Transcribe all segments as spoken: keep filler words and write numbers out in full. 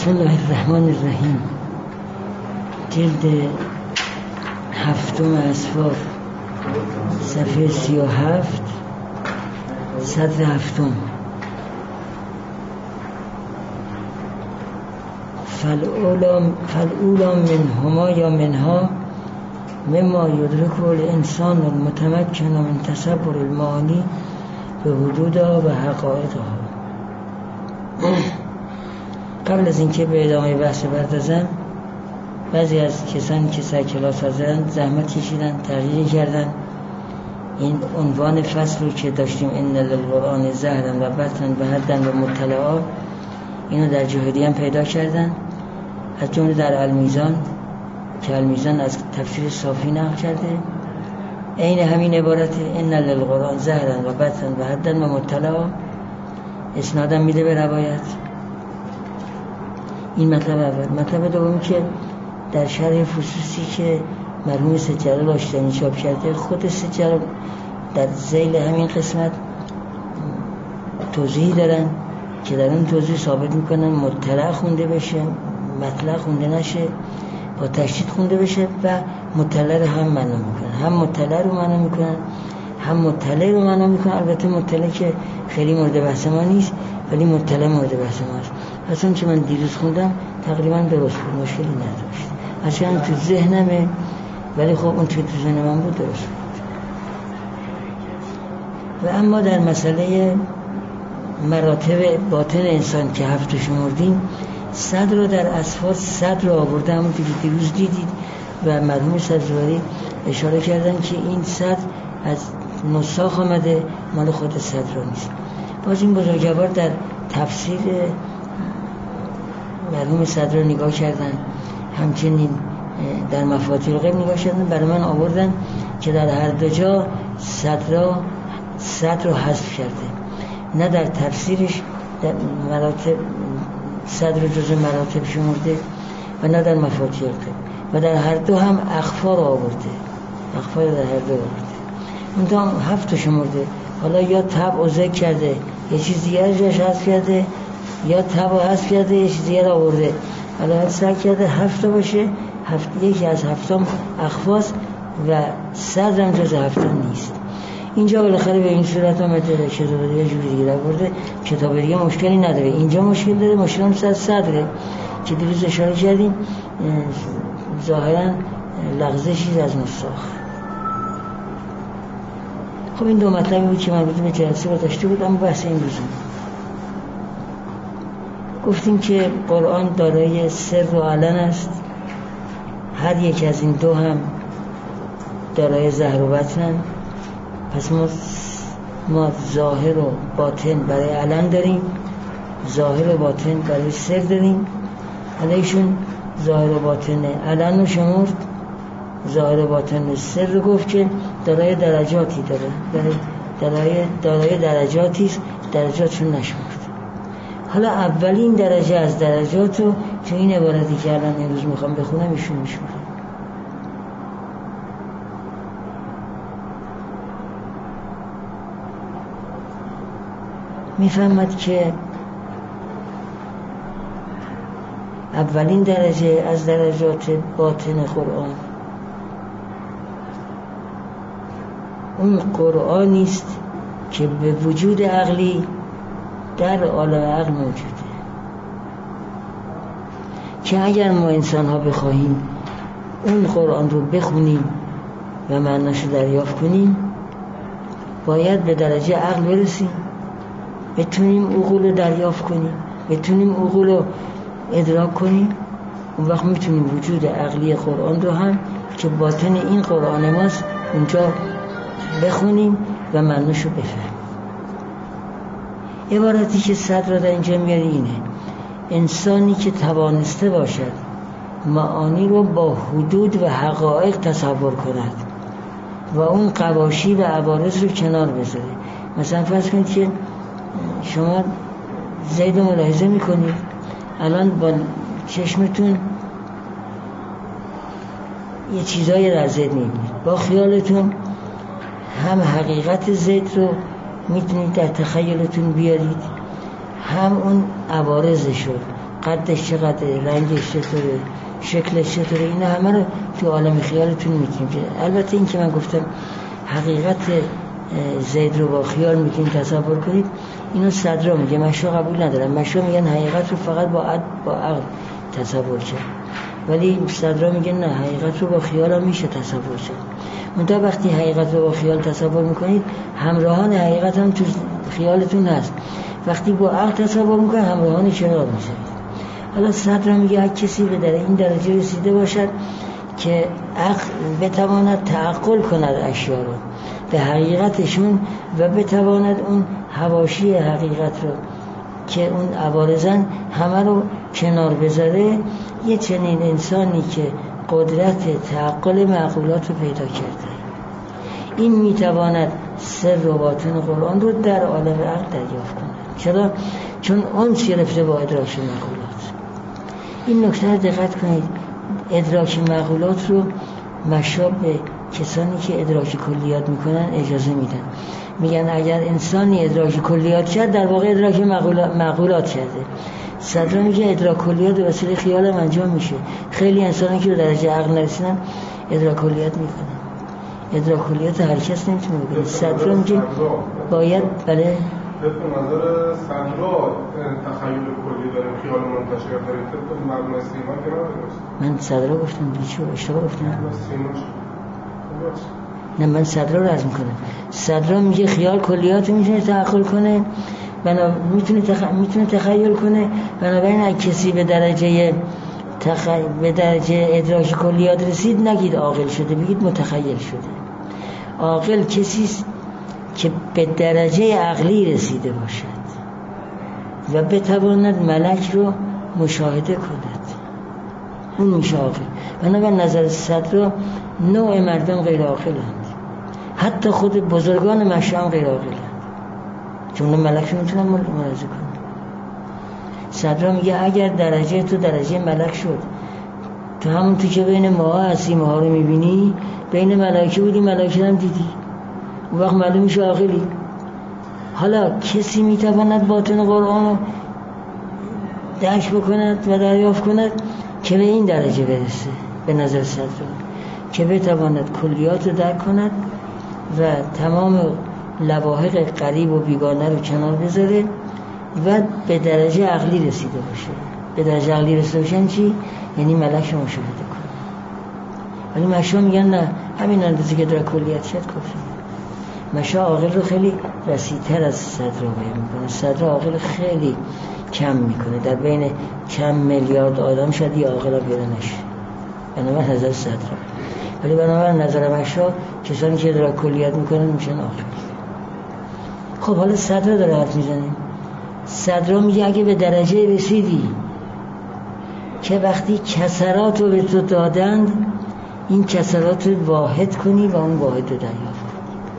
بسم الله الرحمن الرحیم. جلد هفتم اصفار، صفحه سی و هفت، سطر هفتم. فالأولى منهما یا منها مما يدرك الانسان المتمكن من تصور المعانی به حدودها و حقایقها. قبل از اینکه به ادامه بحث بردازم، بعضی از کسانی که سر کلاس حاضرن زحمت کشیدن، تغییر کردن این عنوان فصل رو که داشتیم ان للقرآن زهرا و بطنا و حدا و مطلعا، اینو در جاهلی هم پیدا کردن، از جمله در المیزان که المیزان از تفسیر صافی نقل کرده عین همین عبارت ان للقرآن زهرا و بطنا و حدا و مطلعا، اسنادم میده به روایت. این مطلب اول. مطلب دومی که در شرح فصوصی که مرحوم سید آشتیانی چاپ کرده، خود سید در ذیل همین قسمت توضیحی دارن که در اون توضیح ثابت میکنن مطلع خونده بشه، مطلع خونده نشه، با تشدید خونده بشه و مطلع رو هم معنا میکنن، هم مطلع رو معنا میکنن هم مطلع رو معنا میکنن. البته مطلع که خیلی مورد بحث ما نیست، ولی مطلع مورد بحث ما است. اصلا که من دیروز خوندم تقریبا درست بود، مشکلی نداشت، اصلا تو ذهنمه، ولی خب اون تو ذهن من بود، درست بود. و اما در مسئله مراتب باطن انسان که هفت شمردیم، صد رو در اصفار صد رو آورده، همون که دیروز دیدید و مرحوم سبزواری اشاره کردن که این صد از نساخ آمده، مال خود صد رو نیست. باز این بزرگوار در تفسیر مرحوم صدر رو نگاه کردن، همچنین در مفاتیح الغیب نگاه کردن، برای من آوردن که در هر دو جا صدر صدر رو حذف کرده، نه در تفسیرش در مراتب صدر جزء مراتب شمرده و نه در مفاتیح الغیب، و در هر دو هم اخفا رو آورده، اخفا رو در هر دو آورده، منتها هفت شمرده. حالا یا تبع و ذکر کرده، یه چیز دیگر جاش حذف کرده، یا تبع و حذف کرده، یه چیز دیگر آورده. حالا سعی کرده هفت باشه، هفت یکی از هفتم اخفاست و صدر هم جز هفتم نیست. اینجا بالاخره به این صورت آمده، کتاب دیگه جوری دیگه آورده، کتاب دیگه مشکلی نداره، اینجا مشکل داره، مشکل هم سر صدره که دیروز اشاره کردیم، ظاهرا لغزشی از نساخ. خب این دو مطلبی بود که مربوط به جلسه با داشته بود. اما بحث این روزم گفتیم که قرآن دارای سر و علن است، هر یک از این دو هم دارای ظاهر و باطن. پس ما ما ظاهر و باطن برای علن داریم، ظاهر و باطن برای سر داریم. علیشون ظاهر و باطن علن رو شمرد، ظاهر و باطن سر رو گفت که دارای درجاتی داره، دارای دارای درجاتی است، درجاتشون نشمرد. حالا اولین درجه از درجات رو تو این عبارتی که الان امروز میخوام بخونم ایشون میشمره. میفهمد که اولین درجه از درجات باطن قرآن اون قرآنی است که به وجود عقلی در عالم عقل موجوده، که اگر ما انسان ها بخواهیم اون قرآن رو بخونیم و معناش رو دریافت کنیم، باید به درجه عقل برسیم، بتونیم عقول رو دریافت کنیم، بتونیم عقول رو ادراک کنیم. اون وقت میتونیم وجود عقلی قرآن رو هم که باطن این قرآن ماست اونجا بخونیم و معناش رو بفهمیم. عبارتی که صدر در اینجا میاره اینه: انسانی که توانسته باشد معانی رو با حدود و حقایق تصور کند و اون قواشی و عوارض رو کنار بذاره. مثلا فرض کنید که شما زید رو ملاحظه میکنید، الان با چشمتون یه چیزایی در زید میبینید، با خیالتون هم حقیقت زید رو میتونید در تخیلتون بیارید، هم اون عوارضش رو قدش چقدره، رنگش چطوره، شکلش چطوره، اینا همه رو تو عالم خیالتون میتونید. البته این که من گفتم حقیقت زید رو با خیال میتونید تصور کنید، اینو صدرا میگه، مشا قبول ندارم. مشا میگن حقیقت رو فقط با عقل با عقل تصور کرد، ولی صدرا میگن نه، حقیقت رو با خیال هم میشه تصور کرد. منتها وقتی حقیقت رو با خیال تصور میکنید، همراهان حقیقت هم تو خیالتون هست. وقتی با عقل تصور میکنید، همراهان چراغ میشید. حالا صدرا میگه اگه کسی به در این درجه رسیده باشد که عقل بتواند تعقل کند اشیا رو به حقیقتشون و بتواند اون حواشی حقیقت رو که اون عوارضن همه رو کنار بذاره، یه چنین انسانی که قدرت تعقل معقولات رو پیدا کرده، این میتواند سر و باطن قرآن رو در عالم عقل دریافت کنه. چرا؟ چون اون گرفته با ادراک معقولات. این نکته رو دقت کنید، ادراک معقولات رو مشاب به کسانی که ادراک کلیات میکنن اجازه میدن. میگن اگر انسانی ادراک کلیات کرد، در واقع ادراک معقولات کرده. صدرا میگه ادراک کلیات به وسیله خیال هم انجام میشه. خیلی انسانی که به درجه عقل نرسیدن ادراک کلیات میکنن. ادراک کلیات هر کس نمیتونه بکنه. صدرا میگه باید بله طبق نظر صدرا تخیل کلی داریم، خیال منتشر داریم، طبق مبنای سیما که نداریم. من صدرا گفتم بیچو اشتباه گفتم. نه، من صدرا رو عرض میکنم. صدرا میگه خیال کلیات میتونه تعقل کنه، بنا میتونه تخ... میتونه تخیل کنه. بنابراین اگه کسی به درجه تخ... به درجه ادراک کلیات رسید، نگید عاقل شده، بگید متخیل شده. عاقل کسی است که به درجه عقلی رسیده باشد و بتواند ملک رو مشاهده کند، اون میشه عاقل. بنابراین نظر صدرا نوع مردم غیر عاقلند، حتی خود بزرگان مشام غیر عاقلند، چون ملک میتونن ملاحظه کنن. صدرا میگه اگر درجه تو درجه ملک شد، تو همون تو که بین ماها هستی، ماها رو میبینی، بین ملائکه بودی، ملائکه هم دیدی، اون وقت معلوم میشه عاقلی. حالا کسی میتواند باطن قرآن رو درک بکند و دریافت کند که به این درجه برسه، به نظر صدرا، که بتواند کلیات رو درک کند و تمام لواحق قریب و بیگانه رو کنار بذاره و به درجه عقلی رسیده باشه. به درجه عقلی رسیده باشن چی؟ یعنی ملک رو مشاهده کنه. ولی مشا میگن نه، همین اندازه که در کلیت شد کافیه. مشا عاقل رو خیلی وسیع‌تر از صدرا بیان میکنه. صدرا عاقل خیلی کم میکنه، در بین چند میلیارد آدم شاید یه عاقل پیدا نشه، بنابراین نظر صدرا. ولی بنابراین نظر مشا کسانی که در کلیت میکنن میشن عاقل. خب حالا صدرا داره حرف میزنیم. صدرا میگه اگه به درجه رسیدی که وقتی کسرات رو به تو دادند، این کسرات رو واحد کنی و اون واحد رو دریافت کنی.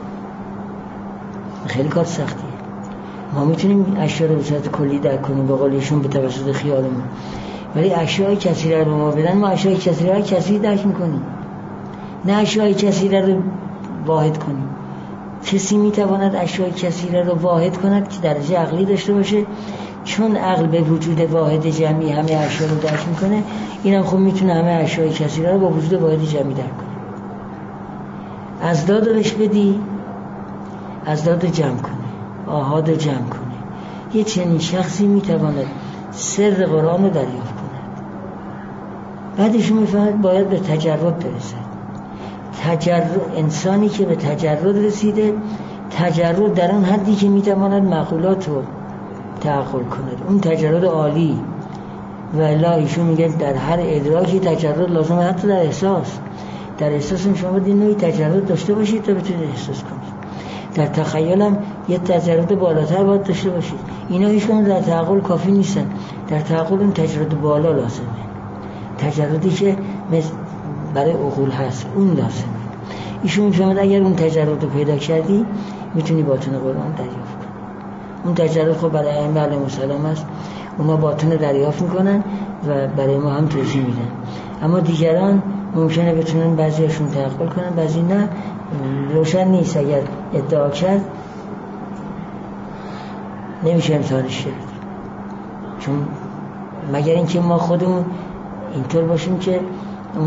خیلی کار سختیه. ما میتونیم اشیاء رو به صورت کلی درک کنیم به قول ایشون به توسط خیالمون، ولی اشیاء کثیره رو به ما بدن، ما اشیاء کثیره رو کثیر درک میکنیم، نه اشیاء کثیره رو واحد کنیم. کسی میتواند اشیاء کثیره رو واحد کند که درجه عقلی داشته باشه، چون عقل به وجود واحد جمعی همه اشیاء رو درک میکنه. اینم خب میتونه همه اشیاء کثیره رو با وجود واحد جمعی درک کنه. ازداد رو بهش بدی، ازداد رو جمع کنه، آحاد رو جمع کنه. یه چنین شخصی میتواند سر قرآن رو دریافت کند. بعدش میفهمد باید به تجرد برسد. تجرد، انسانی که به تجرد رسیده، تجرد در اون حدی که میتواند معقولات رو تعقل کند، اون تجرد عالی. و الا ایشون میگه در هر ادراکی تجرد لازمه، حتی در احساس. در احساس شما باید نوعی تجرد داشته باشید تا بتونید احساس کنید. در تخیل هم یه تجرد بالاتر باید داشته باشید. اینا هیچ کنون در تعقل کافی نیستن. در تعقل اون تجرد بالا لازمه، تجردی که برای عقول هست، اون لازمه. ایشون میفهمد اگر اون تجرد رو پیدا کردی، میتونی باطن قرآن دریافت کنی. اون تجرد خب برای ائمه علیهم السلام است، اونا باطن رو دریافت میکنن و برای ما هم توضیح میدن. اما دیگران ممکنه بتونن بعضیشون تعقل کنن، بعضی نه. روشن نیست. اگر ادعا کرد نمیشه امتحانش کرد، چون مگر اینکه ما خودمون اینطور باشیم که اون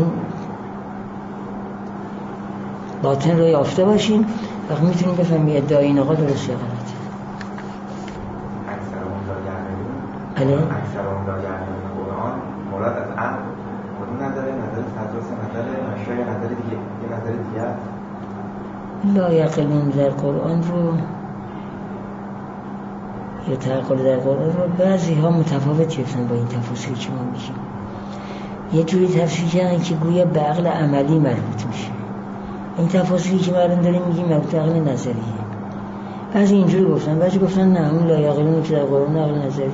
باطن رو یافته باشیم، وقت میتونیم بفهمیم ادعای این آقا درست یا غلطه. اکثر اون داگرده بله؟ اکثر اون داگرده قرآن مراد از عقل کدوم نظره؟ نظر تدرس، نظر نشای، نظر دیگه یه نظر دیگه لا یعقلون در قرآن رو یا تعقل در قرآن رو بعضی ها متفاوت گرفتن با این تفاسیر که ما میگیم. یه جوری تفسیر کردن که گویا به عقل عملی مربوط میشه. این تفاسیری که ما الان داریم میگیم مربوط به عقل نظریه. بعضی اینجوری گفتن، بعضی گفتن نه، اون لا یعقلون که در قرآن عقل نظریه.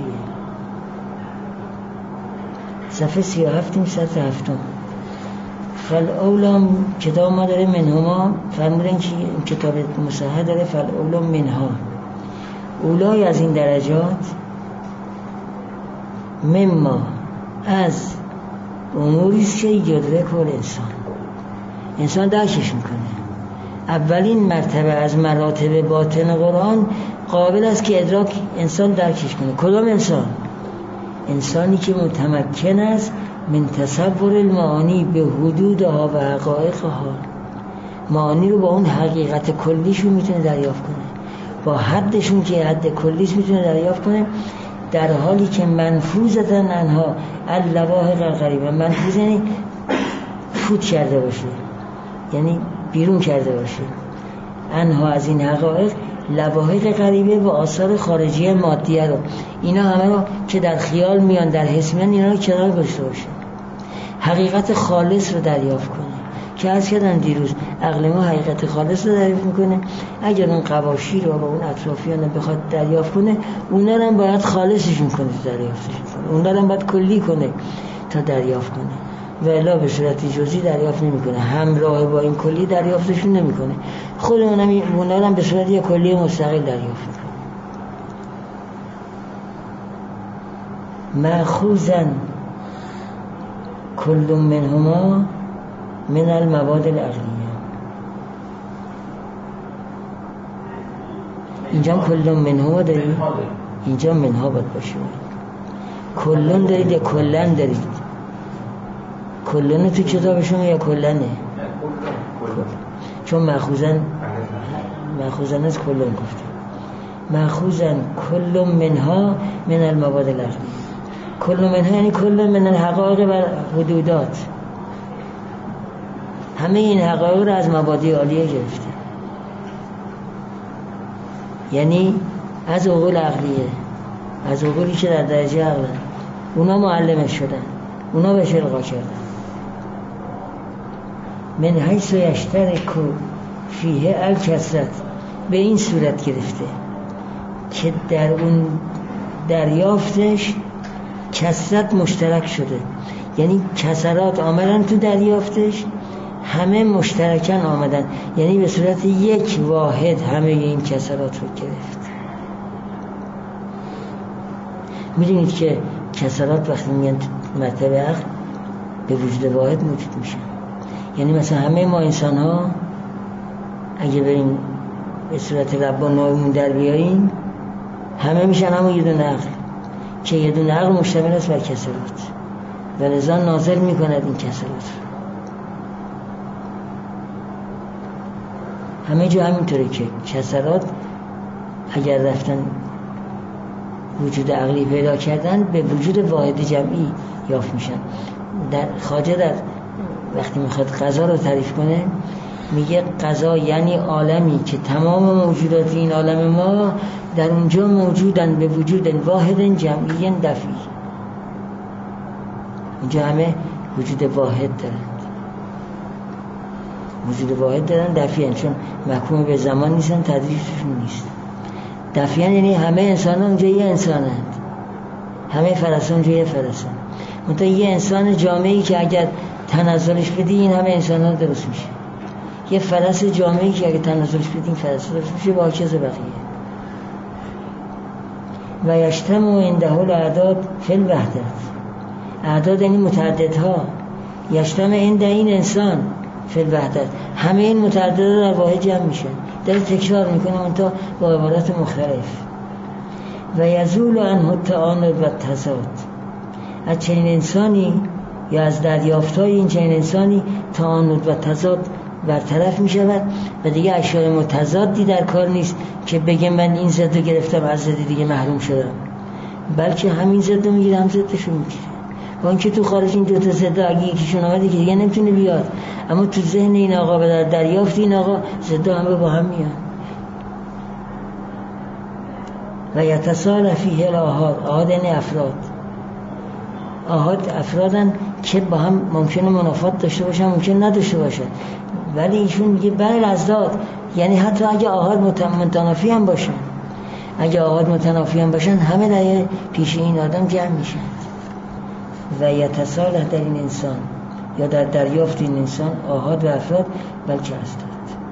صفحه سی و هفتیم سطر هفتم. فالاولا کتاب ما داره منهما، فرمودن که کتاب مصحح داره فالاولا منها، اولای از این درجات، مما از اموریست که یدرک الانسان، انسان درکش میکنه. اولین مرتبه از مراتب باطن قرآن قابل است که ادراک انسان درکش کنه. کدام انسان؟ انسانی که متمکن است من تصور المعانی به حدودها و حقایقها، معانی رو با اون حقیقت کلیشون میتونه دریافت کنه، با حدشون که حد کلیش میتونه دریافت کنه، در حالی که منفوذتن انها اللواحق الغریبه، منفوذ یعنی فوت کرده باشه، یعنی بیرون کرده باشه، انها از این حقایق لواحق غریبه و آثار خارجی مادیه رو، اینا همه رو که در خیال میان در حس میان، اینا رو کنار گذاشته باشه، حقیقت خالص رو دریافت کنه. که عرض کردم دیروز عقل ما حقیقت خالص رو دریافت میکنه، اگر اون قواشی رو با اون اطرافیان رو بخواد دریافت کنه، اونا رو هم باید خالصشون کنه تا دریافتشون کنه، اونا رو هم باید کلی کنه تا دریافت کنه، و الا به صورت جزئی دریافت نمیکنه، همراه با این کلی دریافتشون نمیکنه، خود اونم اونا رو هم به صورت یک کلی مستقل دریافت میکنه. مأخوذاً کل منهما من المواد العقلیه. اینجا کل منهما دارید، اینجا منها باید باشه، کلن دارید یا کلن دارید؟ کلن تو کتابشون یا کلنه؟ چون مأخوذن مأخوذن از کلن گفته، مأخوذن کل منها من المواد العقلیه. کل منها یعنی کل من الحقایق و حدودات، همه این حقایق رو از مبادی عالیه گرفته، یعنی از عقول عقلیه، از عقولی که در درجه عقلن، اونا معلمش شدن، اونا بهش القا کردن. من حیث یشترک فیه الکثرت، به این صورت گرفته که در اون دریافتش کثرت مشترک شده، یعنی کثرات آمدن تو دریافتش، همه مشترکن آمدن، یعنی به صورت یک واحد همه این کثرات رو گرفت. میدونید که کثرات وقتی میگن مرتبه عقل به وجود واحد موجود میشن، یعنی مثلا همه ما انسان ها اگه بریم به صورت ربانایمون در بیاییم، همه میشن همون یه دونه عقل که یه دونه عقل مشتمل است بر کثرات، و لذا نازل میکند این کثرات. همه جا همینطوره که کثرات اگر رفتن وجود عقلی پیدا کردن، به وجود واحد جمعی یافت میشن. در خواجه در وقتی میخواد قضا رو تعریف کنه میگه قضا یعنی عالمی که تمام موجودات این عالم ما در اونجا موجودن به وجود واحد جمعی دفعی، اینجا همه وجود واحد دارند، وجود واحد دارن دفعی، چون محکوم به زمان نیستن، تدریجشون نیست. دفعی یعنی همه انسان ها اونجا یه انسانند، همه فرسان اونجا یه فرسان، منتها یه انسان جامعی که اگر تنزلش بدی این همه انسان ها درست میشه، یه فرس جامعی که اگر تنزلش بدی این فرس درست میشه، با چیز بقیه. و یجتمع عنده الاعداد فی الوحدت، اعداد یعنی متعددها، یجتمع عند این انسان فی الوحدت، همه این متعددها در واحد جمع میشن، داره تکرار میکنه منتها با عبارات مختلف. و یزول عنه التعاند و التضاد، از چنین انسانی یا از دریافت‌های این چنین انسانی تعاند و تضاد برطرف می شود و دیگه اشیاء متضادی در کار نیست که بگه من این ضد رو گرفتم از ضد دیگه محروم شدم، بلکه همین ضد رو میگیره هم ضدش رو میگیره. با اینکه تو خارج این دو تا ضد اگه یکیشون آمده که دیگه نمیتونه بیاد، اما تو ذهن این آقا و در دریافت این آقا ضد همه با هم میاد. و یتصال فیه الاحاد، احاد یعنی افراد، احاد افرادن که با هم ممکنه منافات داشته باشن ممکن نداشته باشن، ولی ایشون میگه بل ازداد، یعنی حتی اگه احاد متنافی هم باشن، اگه احاد متنافی هم باشن همه در پیش این آدم جمع میشن. و یتصالح در این انسان یا در دریافت این انسان احاد و افراد بلکه ازداد،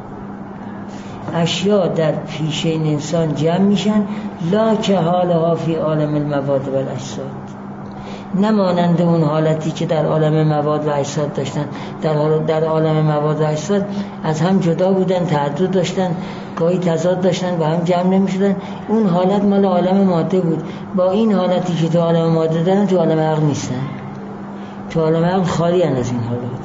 اشیاء در پیش این انسان جمع میشن، لا که حالها فی عالم المواد و الاجساد، نمانند اون حالتی که در عالم مواد و اجساد داشتن. در در عالم مواد و اجساد از هم جدا بودن، تعدد داشتن، گاهی تضاد داشتن، با هم جمع نمیشدن. اون حالت مال عالم ماده بود. با این حالتی که تو عالم ماده دارن تو عالم عقل نیستن، تو عالم عقل خالی هن از این حالات.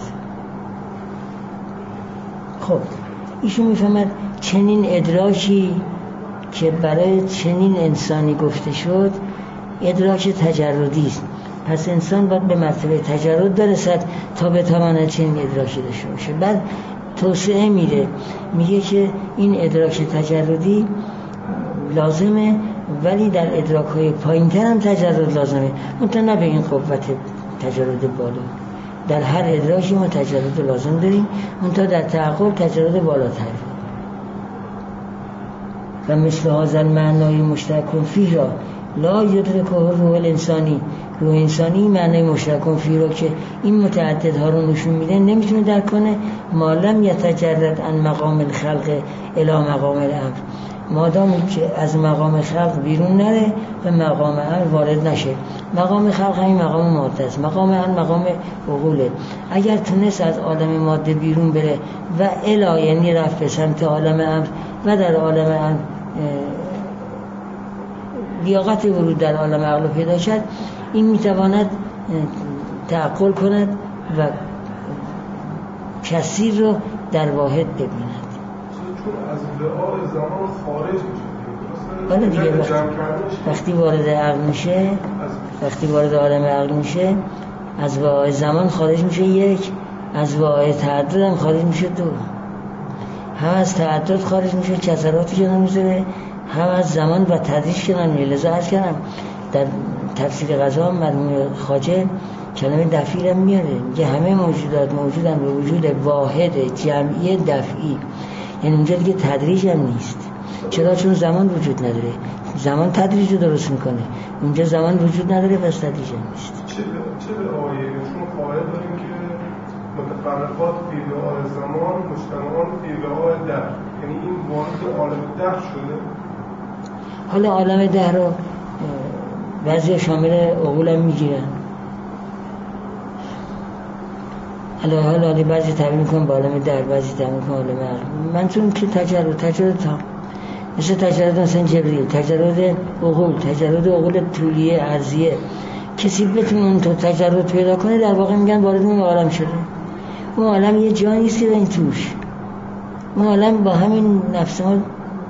خب ایشون میفهمد چنین ادراکی که برای چنین انسانی گفته شد ادراک تجردی است. پس انسان باید به مرتبه تجرد برسد تا بتواند چنین ادراکی داشته باشه. بعد توسعه میده، میگه که این ادراک تجردی لازمه، ولی در ادراک های پایین تر هم تجرد لازمه، منتها نه به این قوت تجرد بالا. در هر ادراکی ما تجرد لازم داریم، منتها در تعقل تجرد بالاتر. و مثل هذا المعنای مشترک فیه را لا یدرکه روح الانسانی، روح انسانی معنای مشترک فیه را که این متعددها رو نشون میده نمیتونه درک کنه، ما لم یتجرد عن مقام الخلق الی مقام الامر، مادامی که از مقام خلق بیرون نره و مقام امر وارد نشه. مقام خلق همین مقام ماده است، مقام امر مقام عقوله. اگر تونست از عالم ماده بیرون بره و الی یعنی رفت به سمت عالم امر و در عالم امر لیاقت ورود در عالم عقل پیدا شد، این میتواند تعقل کند و کثیر رو در واحد ببیند. چون از لعاء زمان خارج میشه. حالا دیگه وقتی, وقتی وارد عقل میشه، وقتی وارد عالم عقل میشه از لعاء زمان خارج میشه یک، از لعاء تعدد هم خارج میشه دو. هم از تعدد خارج میشه کسراتی که نمیذاره، هم از زمان و تدریج کنن. لذا عرض کردم در تفسیر غزا مرحوم خواجه کلمه دفعی هم میاره، میگه همه موجودات موجودن به وجود واحد جمعی دفعی، یعنی اونجا دیگه تدریج هم نیست. چرا؟ چون زمان وجود نداره، زمان تدریج رو درست میکنه، اونجا زمان وجود نداره پس تدریج هم نیست. چه به آیه چون قائل داریم که متفرقات فی لعاء زمان مجتمعان فی لعاء دهر، یعنی این وارد عالم دهر شده. حالا عالم دهر رو بعضی شامل عقول هم میگیرن، حالا حالا بعضی تعبیر میکنن با عالم دهر، بعضی تعبیر میکنن عالم عقل. منظورم که تجرد تجرد تا مثل تجرد مثلا جبریل، تجرد عقول، تجرد عقول طولیه ارضیه. کسی بتونه اون تو تجرد پیدا کنه در واقع میگن وارد اون عالم شده. اون عالم یه جایی نیست که این توش، اون عالم با همین نفس ما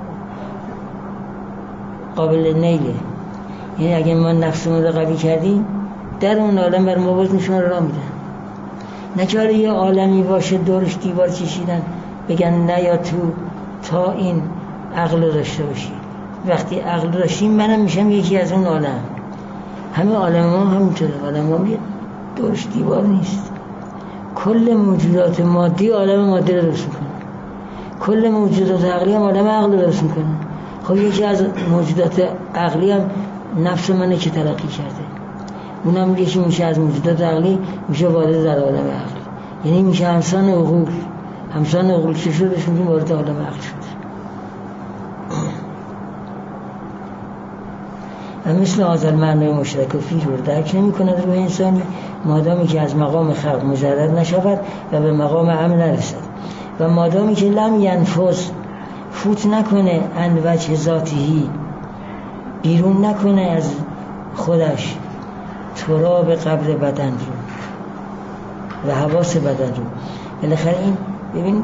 قابل نیله. یعنی اگه ما نفسمون رو قوی کردیم در اون عالم بر ما باز نشون را میدن. نچاره یه عالمی باشه دورش دیوار کشیدن بگن نه یا تو تا این عقل رو داشته باشی. وقتی عقل داشتیم منم میشم یکی از اون عالم. همه عالم ما همینطوره، عالم ما دورش دیوار نیست. کل موجودات مادی عالم مادی رو درست میکنه، کل موجودات عقلی هم عالم عقل رو درست میکنه. خب یکی از موجودات عقلی هم نفس منه که ترقی کرده، اونم یکی میشه از موجودات عقلی میشه وارد در عالم عقل، یعنی میشه همسان عقول. همسان عقول که شدش میگیم وارد عالم عقل شد. و مثل آزال معنی مشترک و فیه رو درک نمی کند روح انسانی مادامی که از مقام خلق مجرد نشود و به مقام امر نرسد، و مادامی که لم ینفذ فوت نکنه ان وجه ذاتی، بیرون نکنه از خودش تراب قبر بدن رو و حواس بدن رو. بالاخره این ببین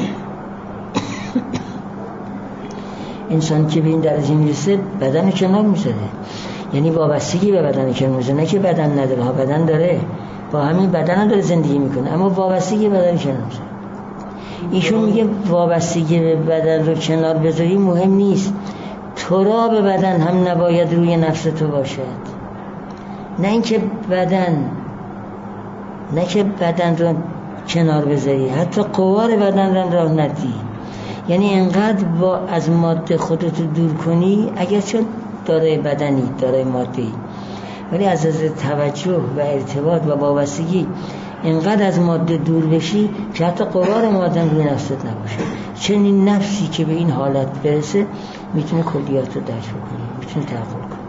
انسان که به این درجه میرسه بدن کنار میذاره، یعنی وابستگی به بدن کنار میذاره، نه که بدن نداره ها، بدن داره، با همین بدن داره زندگی میکنه، اما وابستگی به بدن کنار میذاره. ایشون میگه وابستگی به بدن رو کنار بذاری مهم نیست، تراب بدن هم نباید روی نفس تو باشد، نه اینکه بدن نه که بدن رو کنار بذاری، حتی قوار بدن رو راه ندی. یعنی انقدر با از ماده خودتو دور کنی، اگر چون دارای بدنی دارای مادهی، ولی از از توجه و ارتباط و وابستگی انقدر از ماده دور بشی که حتی قوار ماده روی نفست نباشه. چنین نفسی که به این حالت برسه میتونه کلیات رو درک بکنه، میتونه تعقل کنه.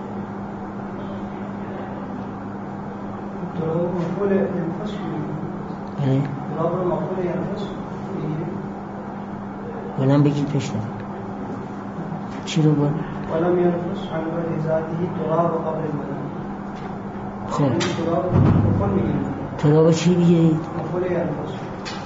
تراب مفعول ينفس بله تراب مفعول ينفس ولم بگید پشتم چی رو بول؟ ولم ينفس عن وجه ذاته تراب قبر المدن. خب تراب مفعول میگیم، تراب چی بگیرید؟ مفعول ينفس.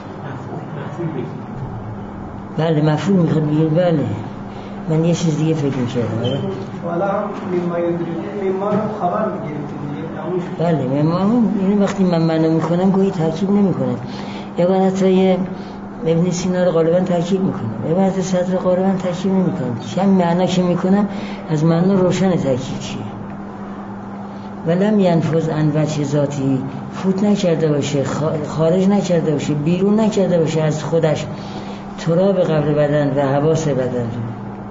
بله مفعول میخواد بگید. بله من یه چیز دیگه فکر میکردم. والا هم مما یدرک مما رو خبر میگیریم. بله من اینو وقتی من منو میکنم گویی ترکیب نمیکنم. عبارتای ابن سینا رو غالبا ترکیب میکنم، عبارت صدر رو غالبا ترکیب نمیکنم. چند معنا که میکنم از معنا روشن ترکیب چیه. ولم ینفذ عن وجه ذاتی، فوت نکرده باشه، خارج نکرده باشه، بیرون نکرده باشه از خودش تراب قبر بدن و حواس بدن رو.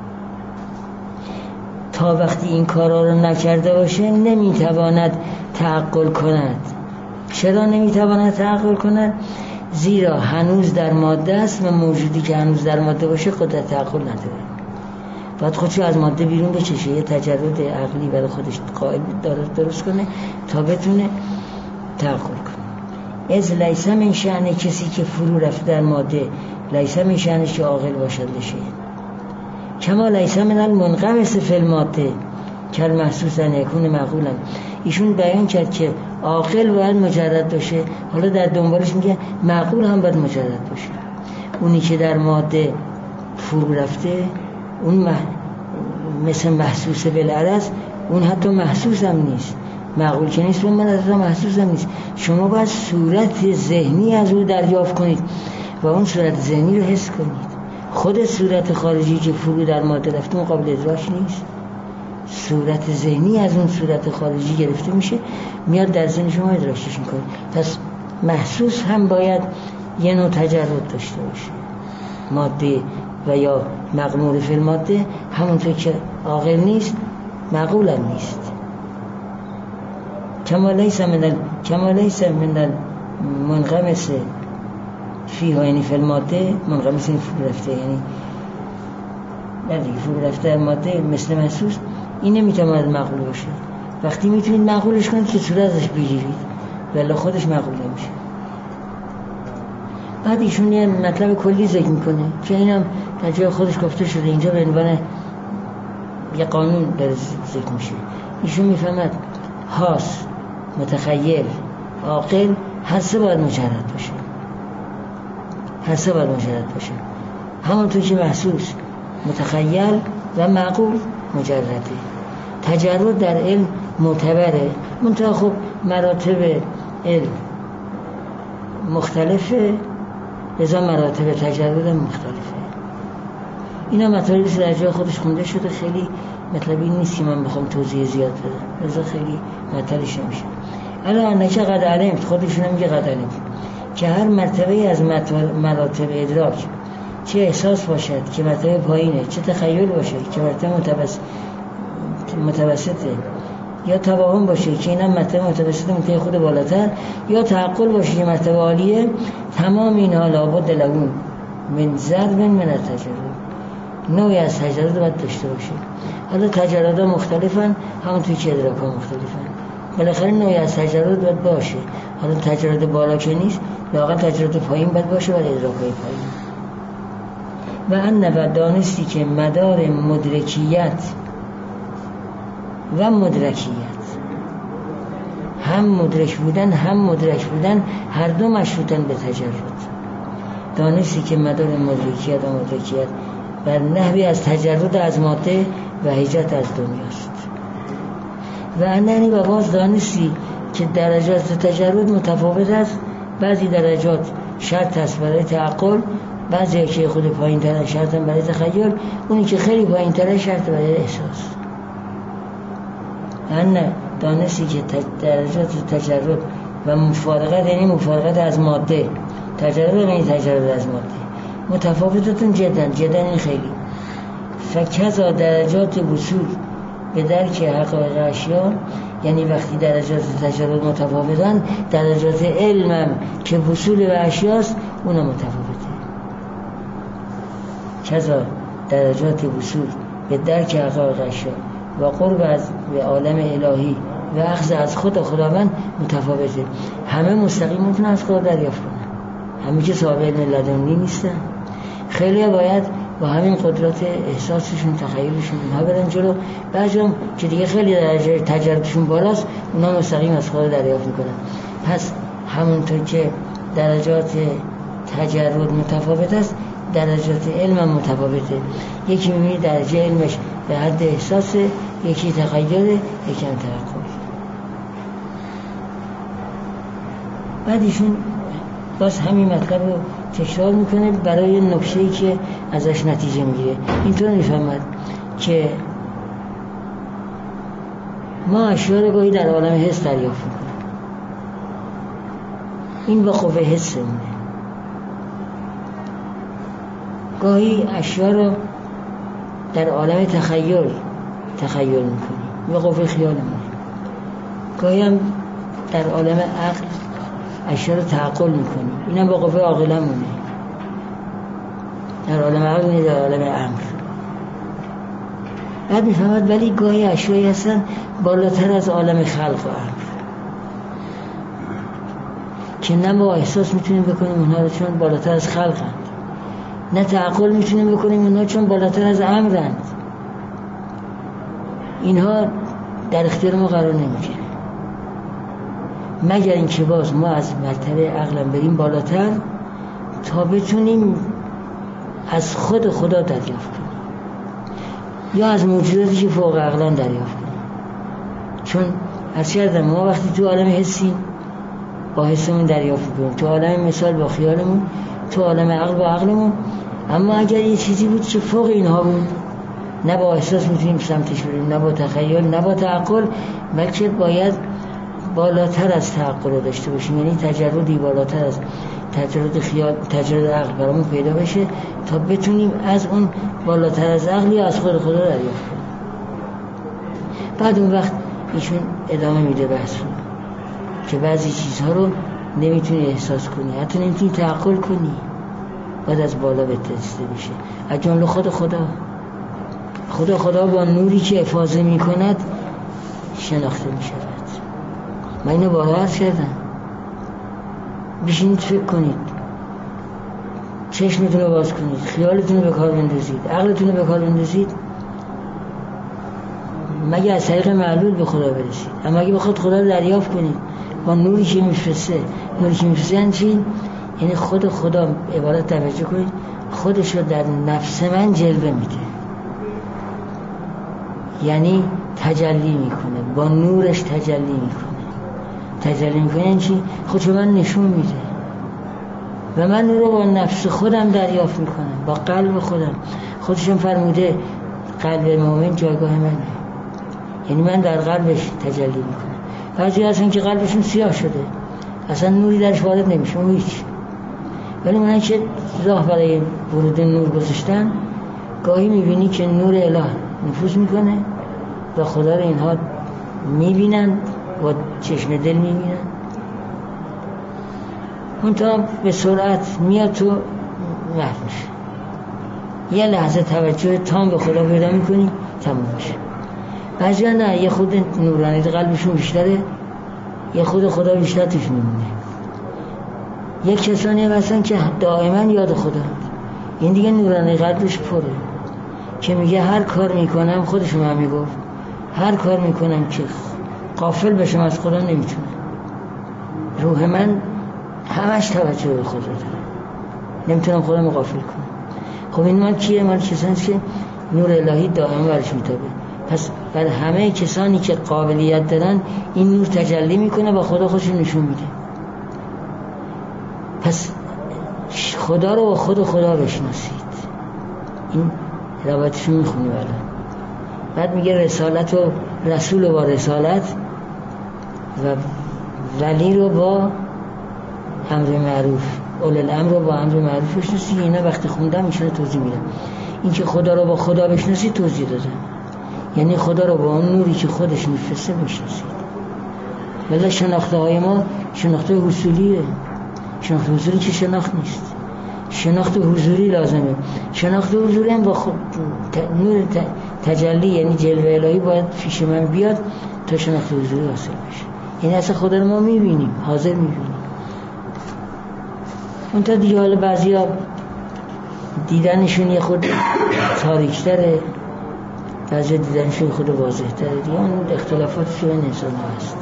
تا وقتی این کارا رو نکرده باشه نمیتواند تعقل کند. چرا نمیتواند تعقل کند؟ زیرا هنوز در ماده است و موجودی که هنوز در ماده باشه قدرت تعقل نداره. باید خودشو از ماده بیرون بچشه، یه تجرد عقلی برای خودش قائل داره درست کنه تا بتونه تعقل کنه. از لیس من شأن کسی که فرو رفت در ماده، لیس من شأنش که عاقل باشد بشه. کما لیس من المنغمس فی الماده کل محسوس ان یکون معقولا. ایشون بیان کرد که عاقل باید مجرد باشه، حالا در دنبالش میگه معقول هم باید مجرد باشه. اونی که در ماده فرو رفته اون مح... مثل محسوس بالعرض، اون حتی محسوس هم نیست، معقول که نیست، اون من حتی محسوس هم نیست. شما باید صورت ذهنی از او دریافت کنید و اون صورت ذهنی رو حس کنید. خود صورت خارجی که فرو در ماده رفته اون قابل ادراک نیست، صورت ذهنی از اون صورت خارجی گرفته میشه میاد در ذهن شما ادراکش میکنه. پس محسوس هم باید یه نوع تجرد داشته باشه. ماده و یا مغمور فی الماده همونطور که عاقل نیست معقول هم نیست. کما لیس من کما لیس من منغمس فیها، یعنی فی الماده منغمس این فرو رفته، یعنی نه دیگه فرو رفته ماده مثل محسوس، این نمیتواند معقول باشه. وقتی میتونید معقولش کنید که صورت ازش بگیرید ولی خودش معقول نمیشه. بعد ایشون یه مطلب کلی ذکر میکنه که اینم در جای خودش گفته شده، اینجا به عنوان یه قانون در ذکر میشه. ایشون میفهمد حاس، متخیل، عاقل هر سه باید مجرد باشه، هر سه باید مجرد باشه. همونطور که محسوس، متخیل و معقول مجرده. تجرد در علم معتبره، منتها خب مراتب علم مختلفه، لذا مراتب تجرد مختلفه. اینا مطالبی که در جای خودش خونده شده، خیلی مطلبی نیست که من بخوام توضیح زیاد بدم، لذا خیلی مطلبش نمیشه. الان نشه قد علمت، خودشون هم میگه قد علمت که هر مرتبه از مراتب ادراک، چه احساس باشد که مرتبه پایینه، چه تخیل باشد که مرتبه متوسط متوسطه، یا توهم باشه که اینم مرتبه متوسطه منتهی خود بالاتر، یا تعقل باشه که مرتبه عالیه، تمام اینها لابد لهون من ضرب من التجرد، نوعی از تجرد باید داشته باشه. حالا تجرد ها مختلفن، همونطور که ادراک ها مختلفن، بالاخره نوعی از تجرد باید باشه. حالا تجرد بالا که نیست، لااقل تجرد پایین باید باشه ولی ادراک های پایین. و ان و دانستی که مدار مدرکیت و مدرکیت هم مدرک بودن هم مدرک بودن هر دو مشروطن به تجرد. دانستی که مدار مدرکیت و مدرکیت بر نحوی از تجرد از ماده و هجرت از دنیاست. و اننی و باز دانستی که درجات تجرد متفاوت است. بعضی درجات شرط است برای تعقل، بعضی که خود پایین تر شرط برای تخیل، اونی که خیلی پایین تر شرط برای احساس. انه دانستی که درجات تجرد و مفارقت یعنی مفارقت از ماده، تجرد یعنی تجرد از ماده متفاوتتون جدا جدا این خیلی. فکذا درجات وصول به درک حقایق اشیا، یعنی وقتی درجات تجرد متفاوتن، درجات علمم که وصول به اشیاست اونا متفاوته. کذا درجات وصول به درک حقایق اشیا و قرب از به عالم الهی و اخذ از خود خداوند متفاوته. همه مستقیم میتونن از خدا دریافت کنن، همه که صاحب علم لدنی نیستن. خیلی باید با همین قدرت احساسشون، تخیلشون اینها برن جلو. بعضی‌ها که دیگه خیلی درجه تجربهشون بالاست، اونا مستقیم از خدا دریافت میکنن. پس همونطور که درجات تجرد متفاوت است، درجات علم متفاوته. یکی میبینی درجه علمش به حد احساسه، یکی تخیله، یکی هم توقع. بعد ایشون باز همین مطلب رو تکرار میکنه برای نکته‌ای که ازش نتیجه میگیره. اینطور میفهمد که ما اشیا رو گاهی در عالم حس دریافت میکنیم، این با قوه حسمونه. گاهی اشیا رو در عالم تخیل تخیل میکنیم، با قوه خیالمونه. گاهی هم در عالم عقل اشیا رو تعقل میکنیم، این هم با قوه عاقلمونه. در عالم عقل نه، در عالم امر. بعد میفهمد ولی گاهی اشیایی هستن بالاتر از عالم خلق و امر که نه با احساس میتونیم بکنیم اونها رو چون بالاتر از خلقند، نه تعقل میتونیم بکنیم اونها چون بالاتر از امرند. اینها در اختیار ما قرار نمیگیره مگر اینکه باز ما از مرتبه عقلم بریم بالاتر تا بتونیم از خود خدا دریافت کنیم یا از موجوداتی که فوق عقلان دریافت کنیم. چون از کردم ما وقتی تو عالم حسیم با حسمون دریافت کنیم، تو عالم مثال با خیالمون، تو عالم عقل با عقلمون. اما اگر یه چیزی بود که فوق اینها بود، نه با احساس میتونیم سمتش بریم، نه با تخیل، نه با تعقل، بلکه باید بالاتر از تعقل رو داشته باشیم، یعنی تجردی بالاتر از تجرد خیال، تجرد عقل برامون پیدا بشه تا بتونیم از اون بالاتر از عقل یا از خود خدا دریافت کنیم. بعد اون وقت ایشون ادامه میده بحث رو که بعضی چیزها رو نمیتونی احساس کنی، حتی نمیتونی تعقل کنی، باید از بالا بترسیده بشه. از جمله خود خدا خدا خدا با نوری که افاضه میکند شناخته میشود. من اینو بارها عرض کردم. بشینید فکر کنید، چشمتون رو باز کنید، خیالتون رو به کار بندازید، عقلتون رو به کار بندازید، مگه از طریق معلول به خدا برسید. اما اگه بخواد خدا رو دریافت کنید با نوری که میفرسته، نوری که میفرسته یعنی چی؟ یعنی خود خدا، عبارت توجه کنید، خودش رو در نفس من جلوه میده، یعنی تجلی میکنه، با نورش تجلی میکنه. تجلی میکنه یعنی چی؟ خودشو من نشون میده و من نور رو با نفس خودم دریافت میکنم، با قلب خودم. خودشون فرموده قلب مومن جایگاه منه، یعنی من در قلبش تجلی میکنم. بعضی هستن که قلبشون سیاه شده، اصلا نوری درش وارد نمیشه، اون هیچ. ولی اونایی که راه برای ورود نور گذاشتن، گاهی میبینی که نور اله نفوذ میکنه و خدا رو اینها میبینن، با چشم دل میبینن. اون تا به سرعت میاد تو محو میشه. یه لحظه توجه تام به خدا پیدا میکنی، تموم میشه. بعضی ها نه، یه خود نورانیت قلبشون بیشتره، یه خود خدا بیشتر توش میمونه. یک کسانی هستن که دائما یاد خدا، این دیگه نورانی قلبش پره، که میگه هر کار میکنم، خودشون هم میگفت هر کار میکنم که غافل بشم از خدا نمیتونه. روح من همش توجه به خدا داره، نمیتونم خودم غافل کنم. خب این مال کیه؟ مال کسانی که نور الهی دائم برش میتابه. پس بر همه کسانی که قابلیت دارن این نور تجلی میکنه و خدا خودش نشون میده. پس خدا رو با خود خدا بشناسید. این روایتشون میخونی الان. بعد میگه رسالت و رسول رو با رسالت و ولی رو با امر معروف، اول الامر رو با امر معروف بشناسید. اینا وقتی خوندم ایشون توضیح میدم. این که خدا رو با خدا بشناسید توضیح دادم، یعنی خدا رو با اون نوری که خودش میفرسته بشناسید. ولی شناخته های ما شناخته حصولیه. شناخت حضوری که شناخت نیست، شناخت حضوری لازمه. شناخت حضوری هم با خود نور تجلی یعنی جلوه الهی باید پیش من بیاد تا شناخت حضوری حاصل بشه. این اصلا خدا رو ما میبینیم، حاضر میبینیم. اون تا دیگه حالا بعضی ها دیدنشون یه خود تاریک‌تره، بعضی دیدنشون خود واضح‌تره دیگه. اون اختلافات شو این انسان هست.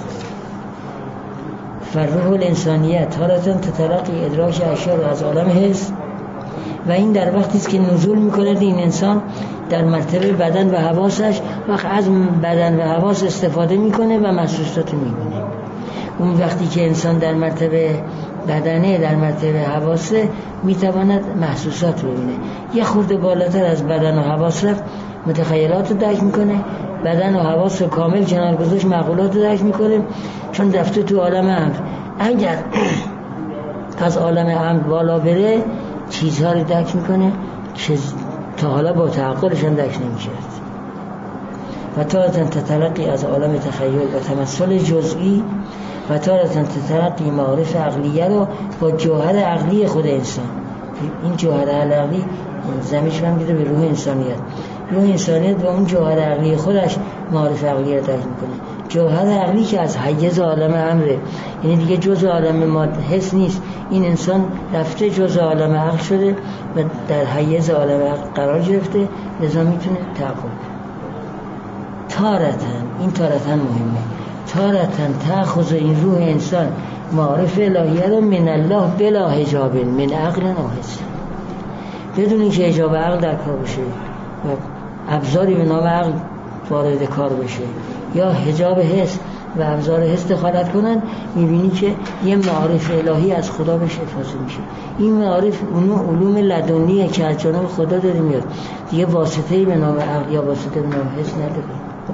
فرروح الانسانیت تارتاً تتلقی ادراک اشیاء از عالم حس، و این در وقتی است که نزول میکنه این انسان در مرتبه بدن و حواسش، وقت از بدن و حواس استفاده میکنه و محسوسات میبینه. اون وقتی که انسان در مرتبه بدنه، در مرتبه حواسه، میتواند محسوسات رو ببینه. یه خورده بالاتر از بدن و حواس رفت، متخیلات رو درک میکنه. بدن و حواس رو کامل کنار گذاشت، معقولات رو درک میکنه، چون رفته تو عالم امر. اگر از عالم امر بالا بره چیزها رو درک میکنه که تا حالا با تعقلشان درک نمیکرد. و تارتاً تتلقی از عالم تخیل و تمثل جزئی، و تارتاً تتلقی معارف عقلیه رو با جوهر عقلی خود انسان. این جوهر عقلی زمینش هم میده به روح انسانیت. روح انسانیت با اون جوهر عقلی خودش معارف عقلیه رو درک میکنه. جوهر عقلی که از حیز عالم امره، یعنی دیگه جزء عالم ماده حس نیست. این انسان رفته جزء عالم عقل شده و در حیز عالم عقل قرار گرفته، لذا میتونه تعقل. تارتاً، این تارتاً مهمه، تارتاً تأخذ این روح انسان معارف الهیه رو من الله بلا حجاب من عقل ناحس، بدون اینکه حجاب عقل در کار بشه و ابزاری به نام عقل وارد کار بشه یا حجاب حس و ابزار حس دخالت کنن، میبینی که یه معارف الهی از خدا بهش افاضه میشه. این معارف اون علوم لدنیه که از جانب خدا داره میاد، دیگه واسطه‌ای به نام عقل یا واسطه به نام حس نداره.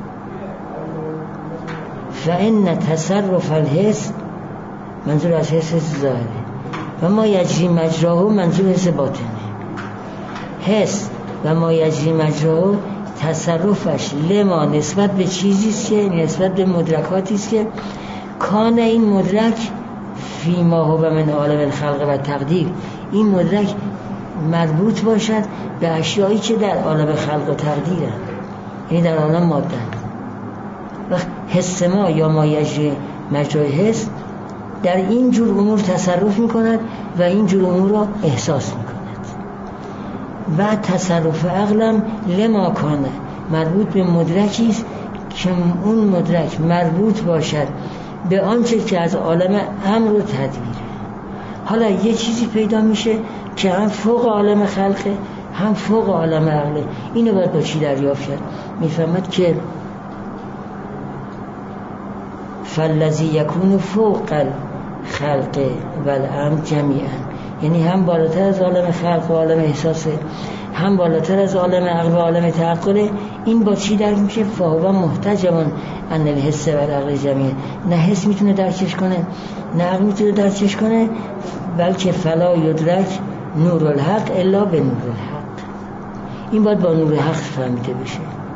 فإن تصرف الحس منظور از حس ظاهره و ما یجری مجراه منظور حس باطنه. حس و ما یجری مجراه تصرفش لما نسبت به چیزیست که نسبت به مدرکاتی است که کان این مدرک فی ما هو من عالم الخلق و تقدیر، این مدرک مربوط باشد به اشیایی که در عالم خلق و تقدیرند، یعنی در عالم ماده. وقت حس ما یا ما یجری مجرای حس در این جور امور تصرف میکند و این جور امور را احساس میکند. و تصرف عقلم لما کانه مربوط به مدرکی است که اون مدرک مربوط باشد به آنچه که از عالم امر و تدبیره. حالا یه چیزی پیدا میشه که هم فوق عالم خلقه هم فوق عالم عقله. اینو باید با چی دریافت کرد؟ میفهمد که فالذی یکون فوق الخلق و الامر جمیعا، یعنی هم بالاتر از عالم خلق و عالم احساسه، هم بالاتر از عالم عقل و عالم تعقله. این با چی درک میشه؟ فهو محتجبان ان الحس و العقل جمیعا، نه حس میتونه درکش کنه نه عقل میتونه درکش کنه، بلکه فلا یدرک نور الحق الا به نور الحق. این باید با نور حق فهمیده بشه.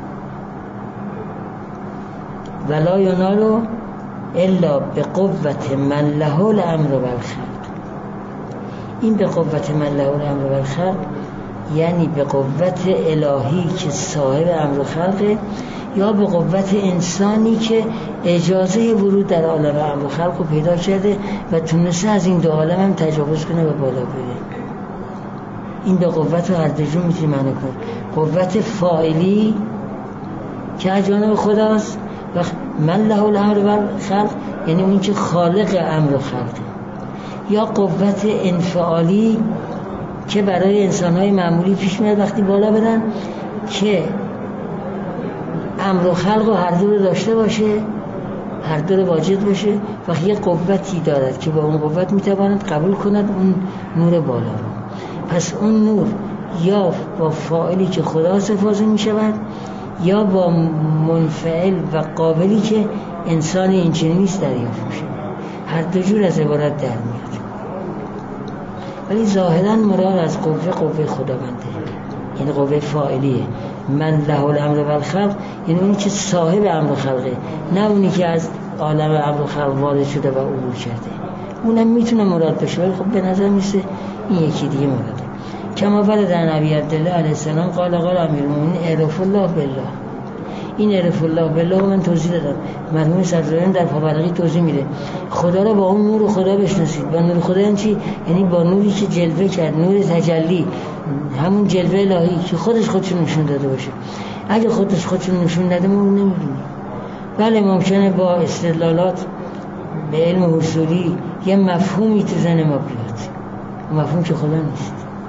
ولا ینالو الا به قوت من له الامر و الخلق. این به قوت من له الامر و الخلق یعنی به قوت الهی که صاحب امر و خلقه، یا به قوت انسانی که اجازه ورود در عالم امر و خلق رو پیدا کرده و تونسته از این دو عالم هم تجاوز کنه و بالا بره. این به قوت رو هر دو میتونی معنی کنه. قوت فاعلی که از جانب خداست و من له الامر و الخلق، یعنی اون که خالق امر و خلقه، یا قوت انفعالی که برای انسان‌های معمولی پیش میاد وقتی بالا برن که امر و خلق و هر دو رو داشته باشه، هر دو رو واجد باشه و یه قوتی دارد که با اون قوت میتواند قبول کند اون نور بالا رو. پس اون نور یا با فاعلی که خدا استفاده میشود یا با منفعل و قابلی که انسان اینچنین نیست دریافت میشه. هر دو جور از عبارت در میاد، ولی ظاهرا مراد از قوه قوه خداونده، یعنی قوه فاعلیه. من له الامر و الخلق، یعنی اونی که صاحب امر و خلقه، نه اونی که از عالم امر و خلق وارد شده و عبور کرده. اونم میتونه مراد بشه، ولی خب به نظر میسه این یکی دیگه مراده. کما ورد عن ابی عبدالله علیه السلام قال قال امیرالمومنین اعرف الله بالله. این اعرف الله بالله من توضیح دادم، مرحوم صدرالعلم در پاورقی توضیح میده. خدا رو با اون نور خدا بشناسید. با نور خدا یعنی چی؟ یعنی با نوری که جلوه کرد، نور تجلی، همون جلوه الهی که خودش خودشون نشون داده باشه. اگه خودش خودشون نشون نده ما اون نمیدونیم. بله ممکنه با استدلالات به علم حصولی یه مفهومی تو ذهن ما بیاد، مفهوم که خدا نیست.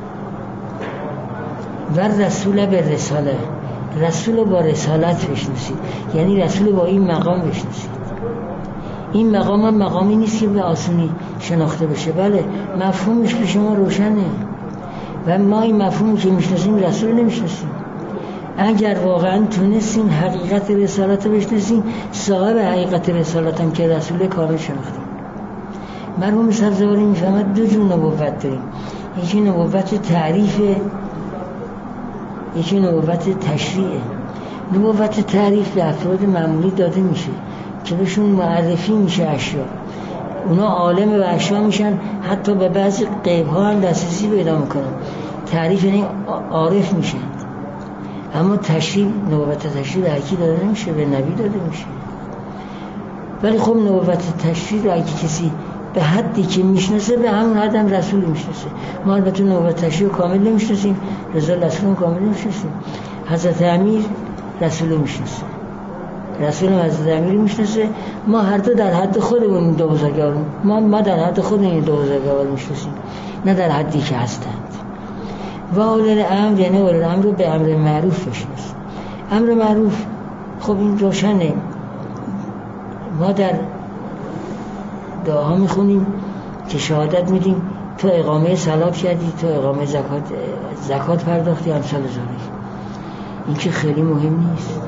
و رسول به رساله، رسول با رسالت بشناسید، یعنی رسول با این مقام بشناسید. این مقام هم مقامی نیست که به آسونی شناخته بشه. بله مفهومش به شما روشنه و ما این مفهومی که میشناسیم رسول نمیشناسیم. اگر واقعا تونستیم حقیقت رسالت رو بشناسیم، صاحب حقیقت رسالت هم که رسول کامل شناختیم. مرحوم سبزواری میفهمد دو جور نبوت داریم، یکی نبوت تعریفه، یکی نبوت تشریعه. نبوت تعریف به افراد معمولی داده میشه که بهشون معرفی میشه اشیا، اونا عالم و اشیا میشن، حتی به بعضی غیب ها هم دسترسی پیدا میکنن. تعریف یعنی عارف میشن. اما تشریع، نبوت تشریع به هرکی داده نمیشه، به نبی داده میشه. ولی خب نبوت تشریع رو اگه کسی به حدی که میشناسه، به همون حد هم رسول میشناسه. ما البته نبوت تشریع کامل نمیشناسیم، رضا رسول کامل نمیشناسیم. حضرت امیر رسول میشناسه، رسول هم حضرت امیر میشناسه. ما هر دو در حد خودمون این دو بزرگوار، ما ما در حد خودمون این دو بزرگوار میشناسیم، نه در حدی که هستند. و اولل امر یعنی اولل امر رو به امر معروف بشناس. امر معروف خب این روشنه، ما در دعاها میخونیم که شهادت میدیم تو اقامه صلات کردی، تو اقامه زکات زکات پرداختی، امثال ذالک. این که خیلی مهم نیست.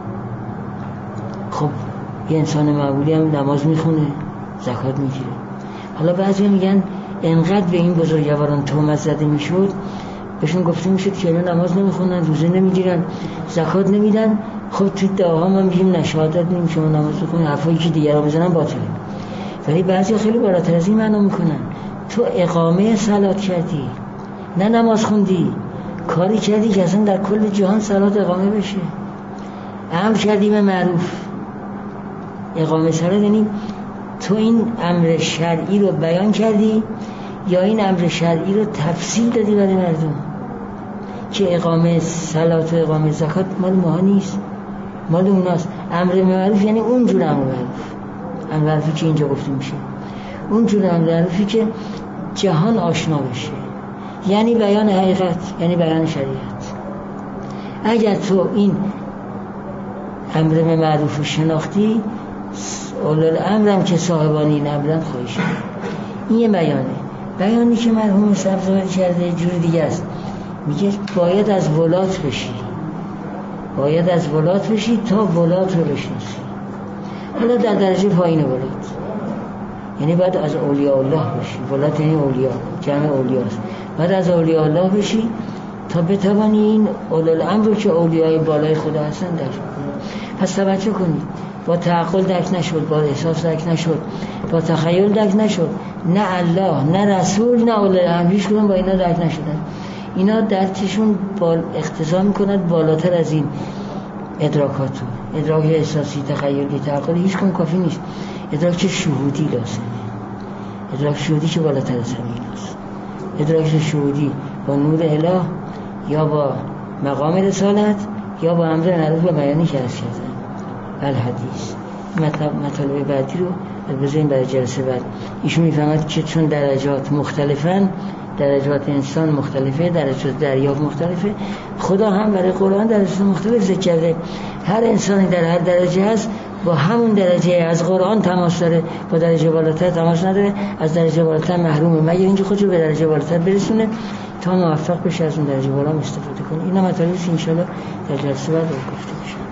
خب یه انسان معمولی هم نماز میخونه، زکات میگیره. حالا بعضی میگن انقدر به این بزرگواران تهمت زده میشد، بهشون گفته میشد که اینا نماز نمیخونن، روزه نمیگیرن، زکات نمیدن. خب تو دعاها ما میگیم نشهادت نیم شما نماز بخونید، حرفایی که دیگران میزنن باطله. ولی بعضی خیلی بالاتر از این معنا میکنن. تو اقامه صلات کردی، نه نماز خوندی، کاری کردی که اصلا در کل جهان صلات اقامه بشه. امر کردی به معروف. اقامه صلات یعنی تو این امر شرعی رو بیان کردی یا این امر شرعی رو تفصیل دادی برای مردم که اقامه صلات و اقامه زکات مال ما نیست، مال اوناست. امر معروف یعنی اون جور امر معروف، امر معروفی که اینجا گفته میشه، اون جور امر معروفی که جهان آشنا بشه، یعنی بیان حقیقت، یعنی بیان شریعت. اگر تو این امر معروف رو شناختی، اولل امرم که صاحبان این امرن خواهی شد. این یه بیانه. بیانی که مرحوم سبزواری کرده جور دیگه است، میگه باید از ولات بشی، باید از ولات بشی تا ولات رو بشناسی. حالا در درجه پایین ولات، یعنی باید از اولیاء الله بشی. ولات یعنی اولیاء، جمع اولیاست. باید از اولیاء الله بشی تا بتوانی این اولل امر رو که اولیای بالای خدا هستن درک کنی. پس توجه کنید، با تعقل درک نشد، با احساس درک نشد، با تخیل درک نشد، نه الله نه رسول نه اولل امر، هیچ کدوم با اینا درک نشدن. اینا درکشون بال اقتضا میکند بالاتر از این ادراکاتون. ادراک احساسی، تخیلی، تعقلی هیچ کدوم کافی نیست. ادراک شهودی لازمه، ادراک شهودی که بالاتر از همین است. ادراک شهودی با نور اله یا با مقام رسالت یا با امر معروف و بیانی که عرض کردم. الحدیث مطلب مطالب بعدی رو بذاریم برای جلسه بعد. ایشون میفهمد که چون درجات مختلفن، درجات انسان مختلفه، درجات دریافت مختلفه، خدا هم برای قرآن درجات مختلف ذکر کرده. هر انسانی در هر درجه هست با همون درجه از قرآن تماس داره، با درجه بالاتر تماس نداره، از درجه بالاتر محرومه، مگر اینکه خودشو به درجه بالاتر برسونه تا موفق بشه از اون درجه بالا استفاده کنه. اینا مطالبی است ان شاء الله در جلسه بعد گفته میشه.